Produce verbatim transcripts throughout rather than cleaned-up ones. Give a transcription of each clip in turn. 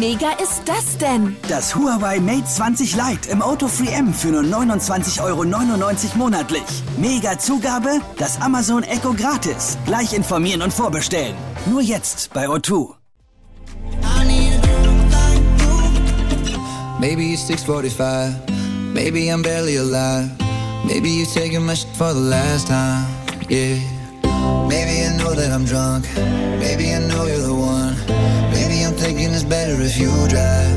mega ist das denn? Das Huawei Mate zwanzig Lite im Auto Free M für nur neunundzwanzig Euro neunundneunzig monatlich. Mega Zugabe, das Amazon Echo gratis. Gleich informieren und vorbestellen. Nur jetzt bei O zwei. Maybe it's six forty-five, maybe I'm barely alive. Maybe you're taking my shit for the last time, yeah. Maybe I know that I'm drunk, maybe I know you're the one. Maybe I'm thinking it's better if you drive.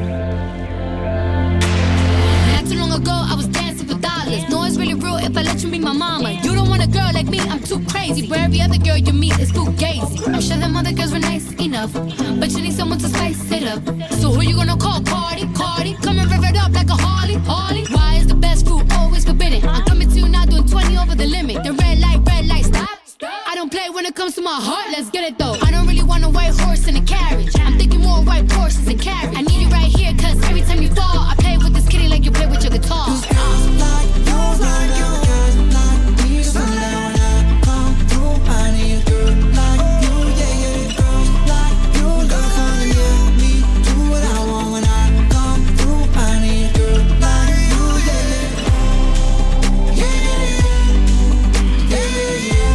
Not too long ago, I was dancing for dollars. No, it's really real if I let you be my mama. You don't want a girl like me, I'm too crazy. Where every other girl you meet is too gazy. I'm sure them other girls were nice enough, but you need someone to spice it up. So who you gonna call? Cardi, Cardi. Come and rev it up like a Harley, Harley. Why is the best food always forbidden? I'm coming to you now doing twenty over the limit. The red light, red light, stop. I don't play when it comes to my heart, let's get it though. I don't really want a white horse in a carriage. I'm thinking more white horses and carriage. I need you right here, cause every time you fall, I play with this kitty like you play with your guitar. Cause girls like you, like you, girls like me. So now when I come through, I need a girl like you, yeah, yeah. Girls like you, girls wanna let me do what I want when I come through. I need a girl like you, yeah, yeah. Yeah, yeah, yeah, yeah, yeah.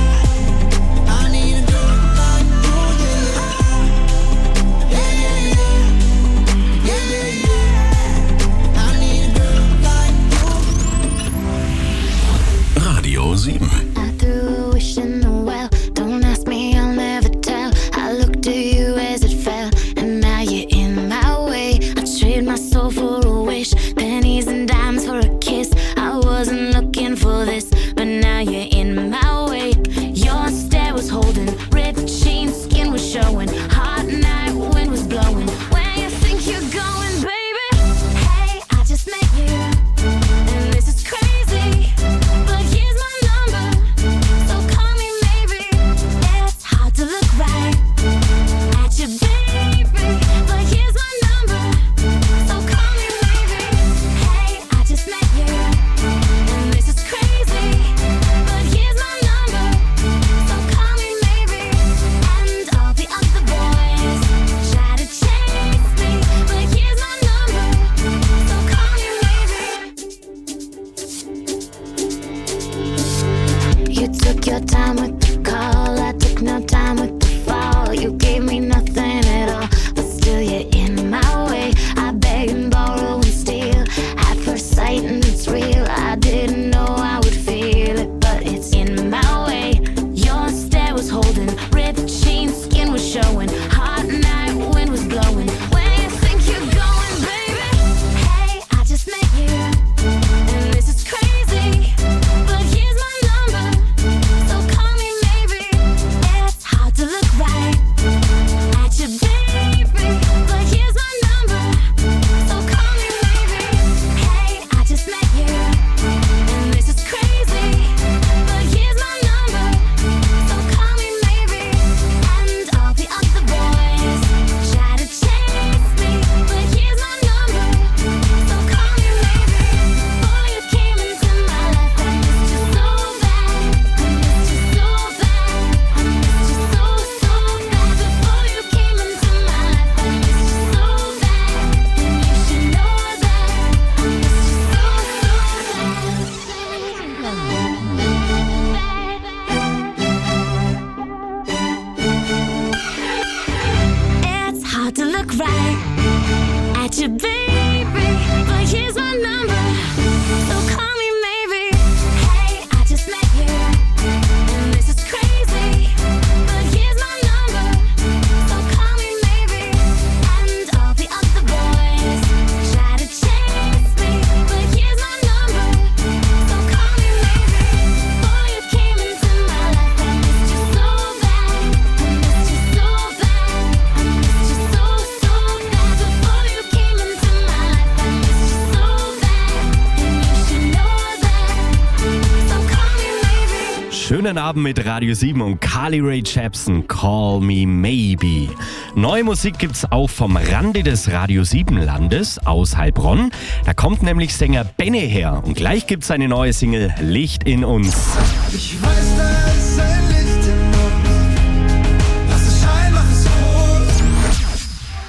Radio sieben. I threw a wish in the well. Don't ask me, I'll never tell. I looked at you as it fell, and now you're in my way. I trade my soul for a wish, pennies and dimes for a kiss. I wasn't looking for this, but now you're in my way. Your stare was holding, ripped jeans, skin was showing. Hot night, wind was blowing. Where you think you're going, baby? Hey, I just met you, and this is crazy. But here's my number, so call me maybe. It's hard to look right at you, baby. But here's my number, so call me maybe. Hey, I just met you, and this is crazy. But here's my number, so call me maybe. And all the other boys try to chase me, but here's my number, so call me maybe. You took your time with the call, I took no time with the fall. You gave me nothing at all, but still you're in my way. I beg and borrow and steal at first sight, and it's real. I didn't know I would feel it, but it's in my way. Your stare was holding, ripped jeans, skin was showing. Hot night, wind was blowing. Where you think you're going, baby? Hey, I just met you, and this is crazy. But here's my number, so call me maybe. It's hard to look right at you, baby. But here's my number, so call me maybe. Hey, I just met you, and this is crazy. But here's my number, so call me maybe. And all the other boys try to chase me, but here's my number, so call me maybe. Before you came into my life, I missed you so bad. I missed you so bad. I missed you so, so bad. Before you came into my life, I missed you so bad. And you should know that. I missed you so, so bad. It's hard to look right at you, baby. But here's my number, so call me maybe. Hey, I just met you, and this is crazy. But here's my number, so call me maybe. And all the other boys try to chase me, but here's my number, so call me maybe. Before you came into my life, I missed you so bad. I missed you so bad. I missed you so, so bad. Before you came into my life, I missed you so bad. And you should know that, so call me maybe. Schönen Abend mit Radio sieben und Carly Rae Jepsen, Call Me Maybe. Neue Musik gibt's auch vom Rande des Radio sieben Landes aus Heilbronn. Da kommt nämlich Sänger Benny her und gleich gibt's eine neue Single, Licht in uns. Ich weiß, da ist ein Licht in uns. Lass es scheinen, mach es groß.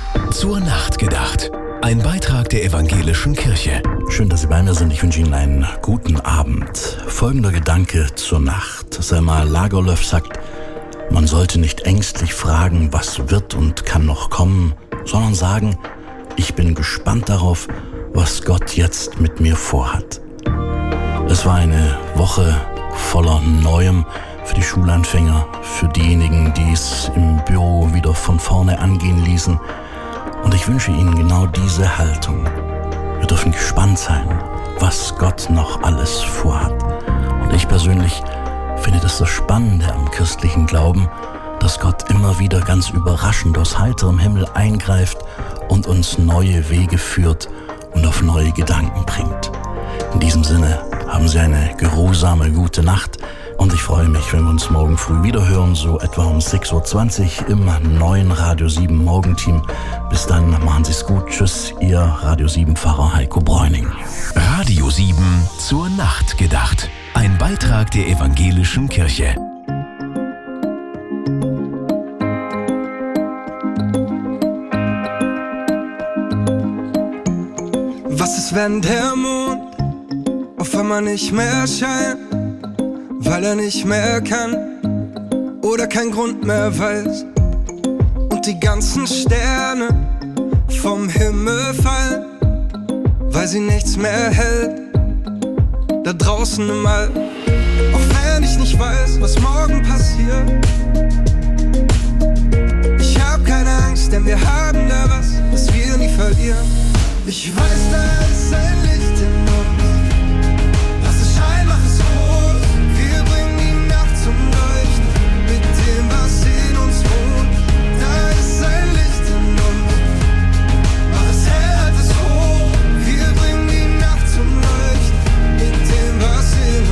Zur Nacht gedacht. Ein Beitrag der Evangelischen Kirche. Schön, dass Sie bei mir sind. Ich wünsche Ihnen einen guten Abend. Folgender Gedanke zur Nacht. Selma Lagerlöf sagt, man sollte nicht ängstlich fragen, was wird und kann noch kommen, sondern sagen, ich bin gespannt darauf, was Gott jetzt mit mir vorhat. Es war eine Woche voller Neuem für die Schulanfänger, für diejenigen, die es im Büro wieder von vorne angehen ließen. Und ich wünsche Ihnen genau diese Haltung. Wir dürfen gespannt sein, was Gott noch alles vorhat. Und ich persönlich finde das das Spannende am christlichen Glauben, dass Gott immer wieder ganz überraschend aus heiterem Himmel eingreift und uns neue Wege führt und auf neue Gedanken bringt. In diesem Sinne haben Sie eine geruhsame, gute Nacht und ich freue mich, wenn wir uns morgen früh wieder hören, so etwa um sechs Uhr zwanzig im neuen Radio sieben Morgenteam. Bis dann, machen Sie es gut. Tschüss, Ihr Radio sieben Pfarrer Heiko Bräuning. Radio sieben zur Nacht gedacht. Ein Beitrag der Evangelischen Kirche. Was ist, wenn der Mond auf einmal nicht mehr scheint, weil er nicht mehr kann oder keinen Grund mehr weiß und die ganzen Sterne vom Himmel fallen, weil sie nichts mehr hält da draußen im All. Auch wenn ich nicht weiß, was morgen passiert, ich hab keine Angst, denn wir haben da was, das wir nie verlieren. Ich weiß, da ist ein Licht in uns. Lass es scheinen, mach es groß. Wir bringen die Nacht zum Leuchten mit dem, was in uns wohnt. Da ist ein Licht in uns. Mach es hell, halt es hoch. Wir bringen die Nacht zum Leuchten mit dem, was in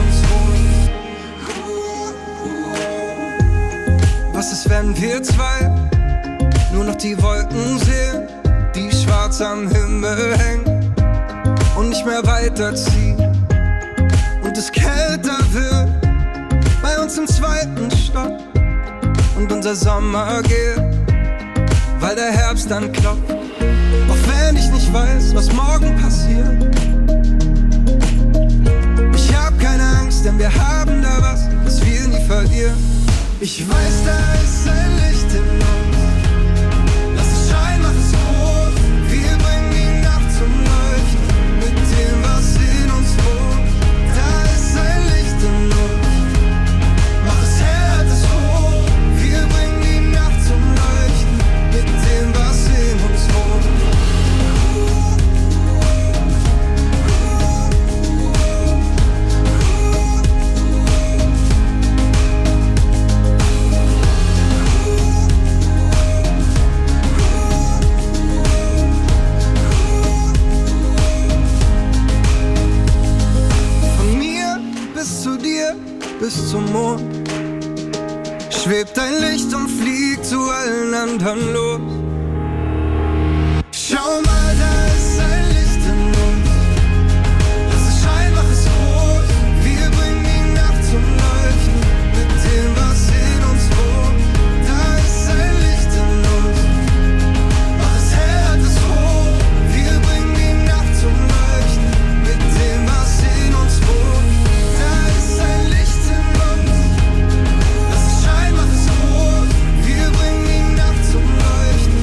uns wohnt. Was ist, wenn wir zwei nur noch die Wolken sehen, die schwarz am Himmel hängen und nicht mehr weiterziehen und es kälter wird bei uns im zweiten Stock und unser Sommer geht, weil der Herbst dann klopft. Auch wenn ich nicht weiß, was morgen passiert, ich hab keine Angst, denn wir haben da was, das wir nie verlieren. Ich weiß, da ist ein Licht in uns. Lass es scheinen, mach es groß. Wir bringen die Nacht zum Leuchten mit dem, was in uns wohnt. Da ist ein Licht in uns. Mach es hell, halt es hoch. Wir bringen die Nacht zum Leuchten mit dem, was in uns wohnt. Bis zum Mond schwebt ein Licht und fliegt zu allen anderen los. Schau mal, da ist ein Licht in uns. Lass es scheinen, mach es groß. Wir bringen die Nacht zum Leuchten mit dem, was in uns wohnt. Da ist ein Licht in uns. Mach es hell, halt es hoch. Wir bringen die Nacht zum Leuchten mit dem, was in uns wohnt. Da ist ein Licht. Lass es scheinen, mach es groß. Wir bringen die Nacht zum Leuchten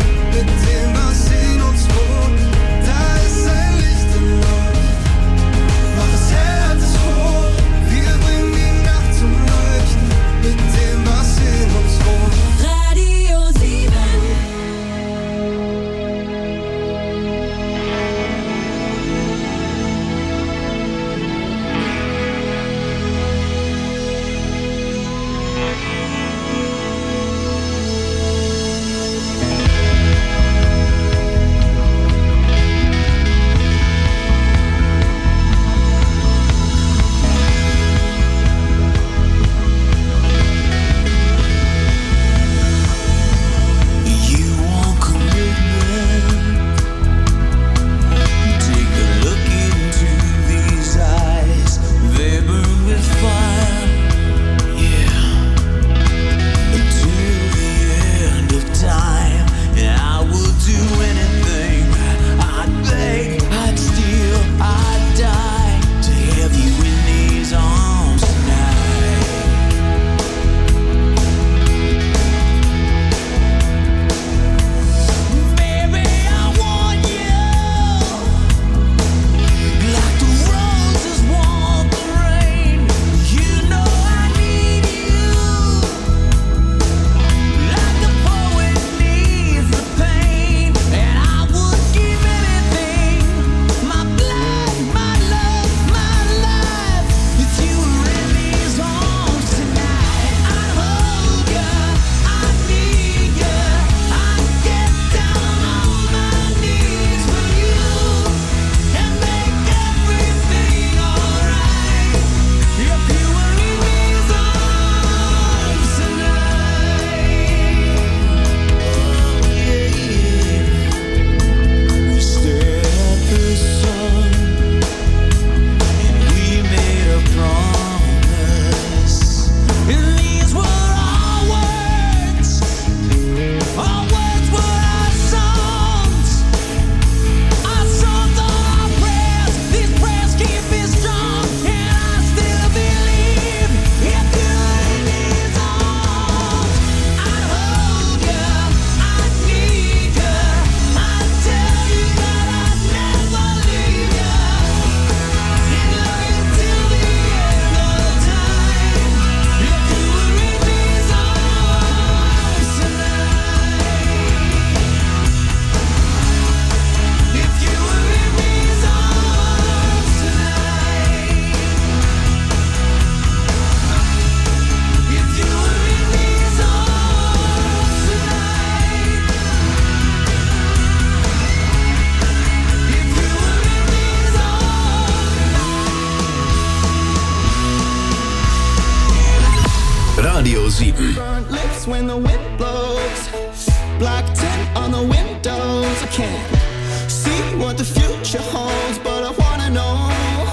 sieben. Burnt lips when the wind blows. Black tint on the windows. I can't see what the future holds, but I wanna know.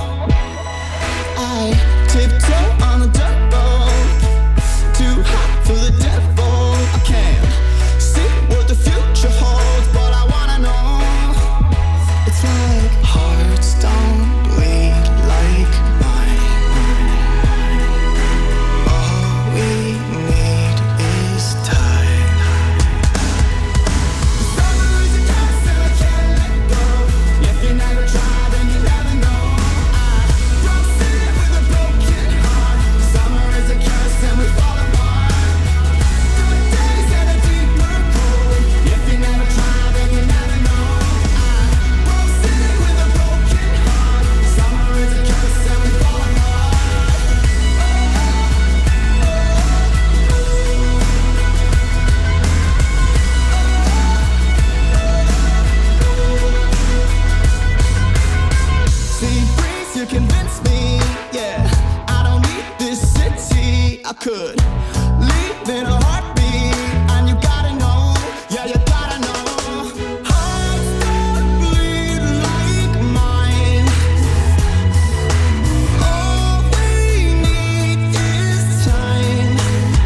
I tiptoe on the dirt road. Too hot for the devil. I can't see what the future holds, but I wanna know. It's like hearts don't bleed like mine. All we need is time. Summer is a curse and I can't let go. If you never try, then you never know. I broke city with a broken heart. Summer is a curse and we fall apart. Good days and a deeper cold. If you never try, then you never know. I broke city with a broken heart. Summer is a curse and we fall apart. See, breeze, you convince me, yeah. I don't need this city. I could leave in a heartbeat, and you gotta know, yeah, you gotta know. Hearts don't bleed like mine. All we need is time.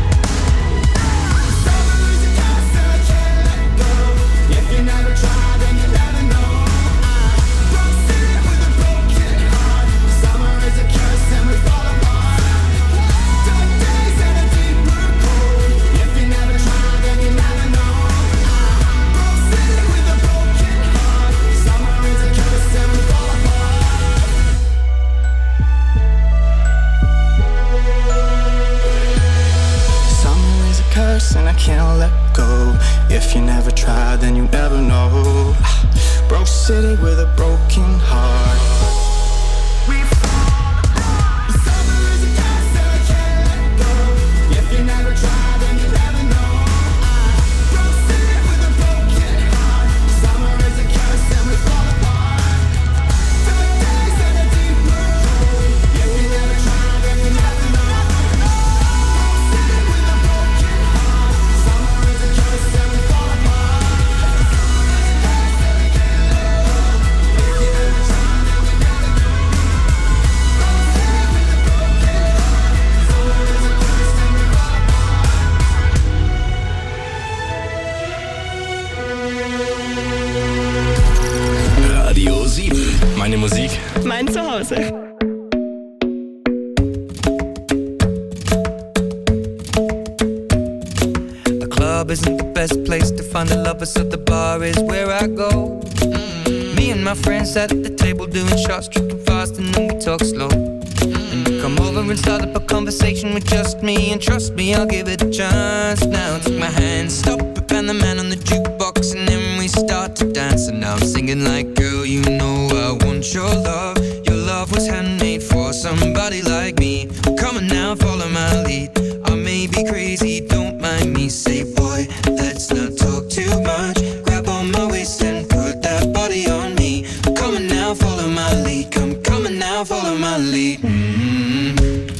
Summer is a curse and I can't let go. If you never try, then you never know. I broke city with a broken heart. Summer is a curse and we fall apart. Dark days and a deeper cold. If you never try, then you never know. I broke city with a broken heart. Summer is a curse and we fall apart. Summer is a curse and I can't let go. If you never try, then you never know. Broke city with a broken heart. Summer is a curse and I can't let go. If you never try, then you never know. Broke city with a broken heart. Summer is a curse and we fall apart. Dark days and a deeper cold. If you never try, then you never know. Broke city with a broken heart. Summer is a curse and we fall apart. Radio sieben. Meine Musik. Mein Zuhause. The club isn't the best place to find a lover, so the bar is where I go. Mm. Me and my friends sat at the table doing shots, tripping fast, and then we talk slow. And you come over and start up a conversation with just me, and trust me, I'll give it a chance. Now take my hand, stop it, and the man on the jukebox, and then we start to dance. And now I'm singing like, girl, you know I want your love. Your love was handmade for somebody like me. Come on now, follow my lead. I may be crazy, don't mind me. Say, boy, let's not talk too much. Grab on my waist and put that body on me. Come on now, follow my lead. Come, come on now, follow my lead. Mm-hmm.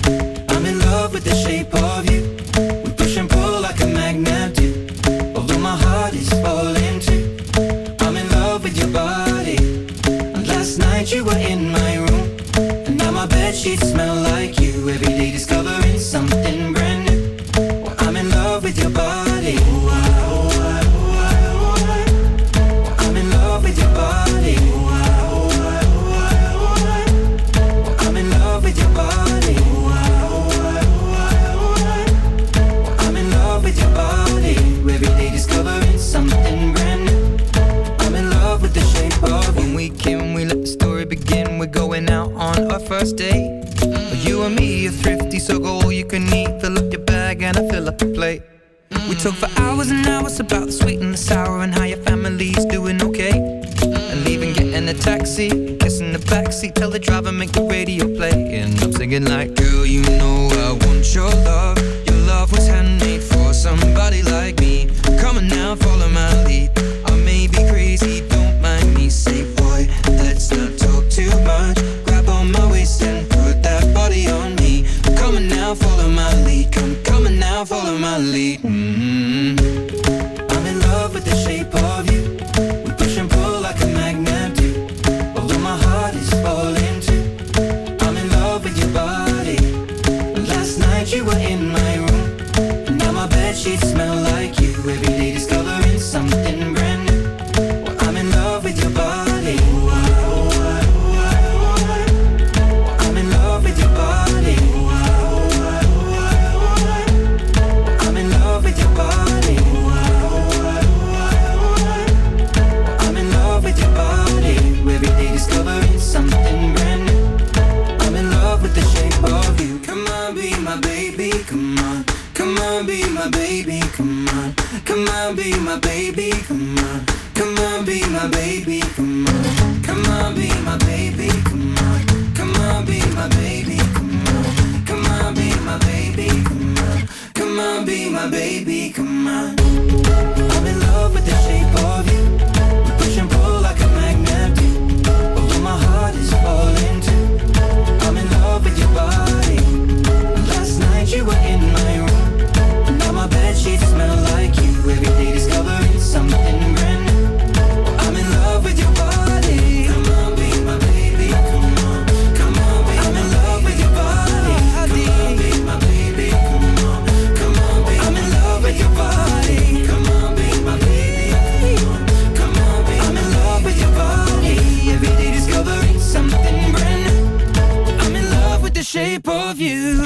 I'm in love with the shape of you. We push and pull like a magnet do. Although my heart is falling too. I'm in love with your body. And last night you were in my room, and now my bedsheets smell like you. Every day discovering something brand new. Well, I'm in love with your body. Ooh, I, ooh, I, ooh, I, ooh, I. Well, I'm in love with your body. Ooh, I, ooh, I, ooh, I, ooh, I. Well, I'm in love with your body. Ooh, I, ooh, I, ooh, I, ooh, I. Well, I'm in love with your body. Every day discovering something brand new. I'm in love with the shape of you. When we came, we let the story begin. We're going out on our first date. You and me are thrifty, so go all you can eat. Fill up your bag and I fill up the plate. We talk for hours and hours about the sweet and the sour, and how your family's doing okay. And leaving, getting a taxi, kissing the backseat, tell the driver make the radio play. And I'm singing like, girl, you know I want your love. Your love was handmade for somebody like me. Come on now, follow my lead. I may be crazy, don't mind me. Say, boy, let's not talk too much. Grab on my waist and put that body on me. Come on now, follow my lead. Come, come on now, follow my baby, come on. Come on, be my baby, come on. Come on, be my baby, come on. Come on, be my baby, come on. Come on, be my baby, come on. I'm in love with the shape of you. We push and pull like a magnet do. Although my heart is falling too. I'm in love with your body. Last night you were in my room. Now my bedsheets smell like you. Every day discovering something brand new. I'm in love with your body. Come on, be my baby. Come on, come on, be I'm in love with your body. Come on, be my baby. Come on, come on, be I'm in love with your body. Come on, be my baby. Come on, come on, be I'm in love with your body. Every day discovering something brand new. I'm in love with the shape of you.